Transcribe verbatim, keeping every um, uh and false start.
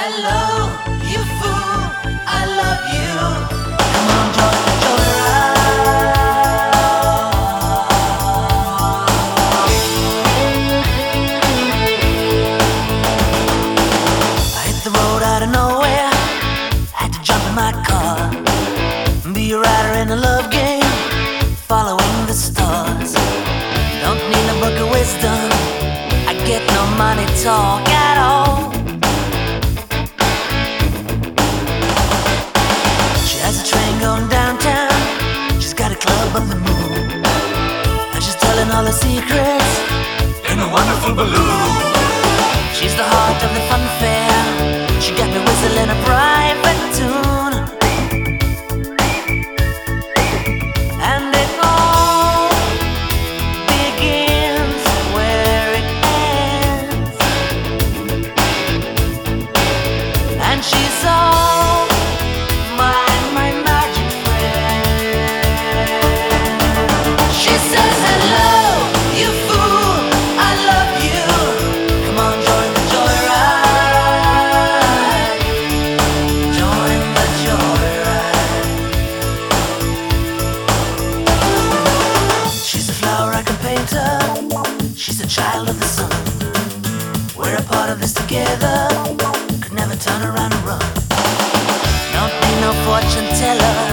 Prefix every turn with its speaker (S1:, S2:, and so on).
S1: Hello, you fool, I love you. Come on, join the joyride. I hit the road out of nowhere, had to jump in my car, be a rider in a love game, following the stars. Don't need a book of wisdom, I get no money talk at all. She has a train going downtown, she's got a club on the moon, and she's telling all her secrets in a wonderful balloon. She's the heart of the fun fair, she got me whistling a private tune. And it all begins where it ends, and she's all my, my magic friend. She says, hello, you fool, I love you. Come on, join the joyride. Join the joyride. She's a flower I can paint her, she's a child of the sun. We're a part of this together, could never turn around and run. Don't need no fortune teller,